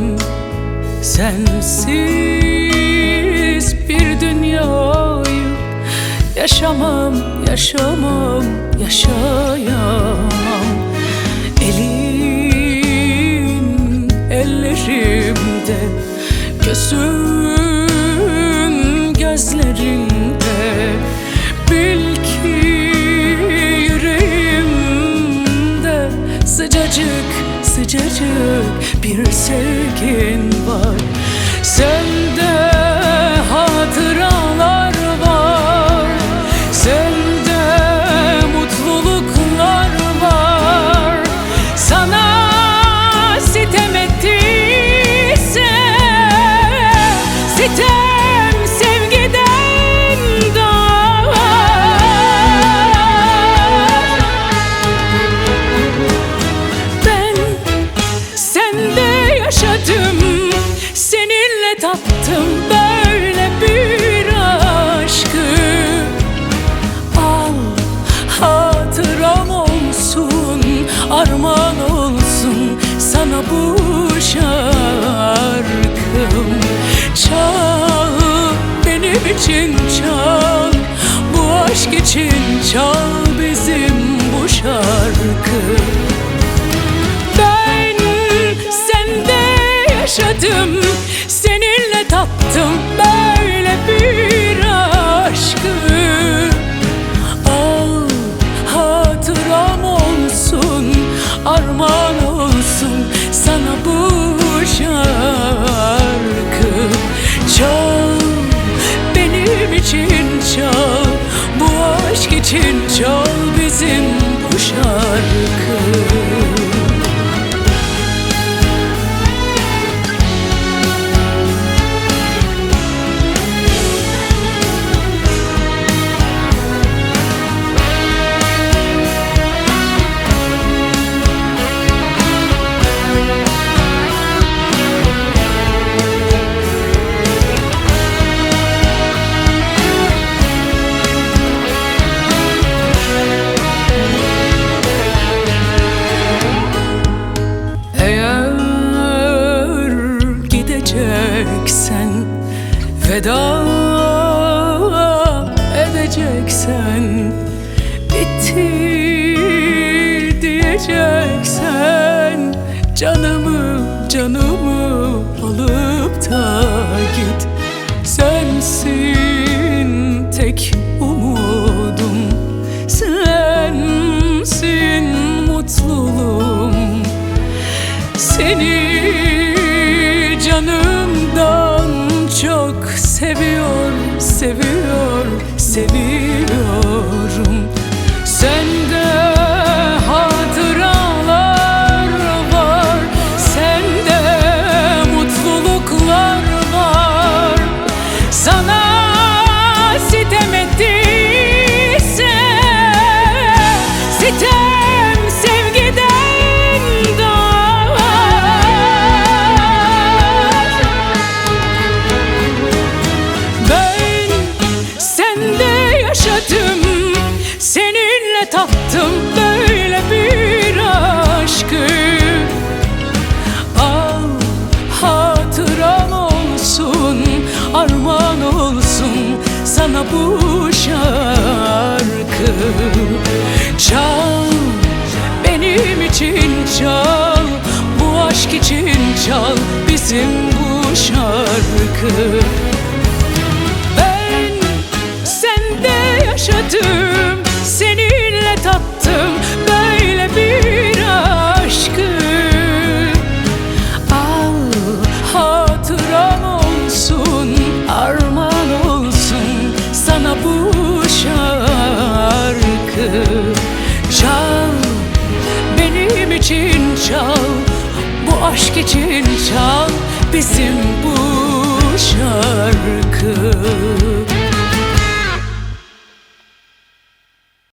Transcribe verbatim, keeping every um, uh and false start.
Sensiz bir dünyayı yaşamam, yaşamam, yaşayamam. Elin ellerimde, gözün gözlerinde. Bil ki yüreğimde sıcacık sıcacık bir sevgin var. Sende hatıralar var, sende mutluluklar var. Sana sitem ettiyse sitem sevgiden doğar. Ben sende yaşadım, seninle tattım böyle bir aşkı. Al, hatıram olsun, armağan olsun sana bu şarkım. Çal, benim için çal, bu aşk için çal bizim bu şarkı. Ben sende yaşadım, seninle tattım böyle bir aşkı. Al, hatıram olsun, armağan olsun sana bu şarkı. Çal, benim için çal, bu aşk için çal bizim bu şarkı. Edeceksen, veda edeceksen, bitti diyeceksen, canımı canımı alıp da git. Sensin tek umudum, sensin mutluluğum. Seni canımdan çok seviyor, seviyor, seviyorum. Sende hatıralar var, sende mutluluklar var. Sana sitem ettiyse sitem sevgiden doğar. Ben sende yaşadım, seninle tattım böyle bir aşkı. Al, hatıram olsun, armağan olsun sana bu şarkı. Çal, benim için çal, bu aşk için çal bizim bu şarkı. Ben sende yaşadım, seninle tattım böyle bir aşkı. Al, hatıram olsun, armağan olsun sana bu şarkı. Çal, benim için çal, bu aşk için çal bizim bu şarkı.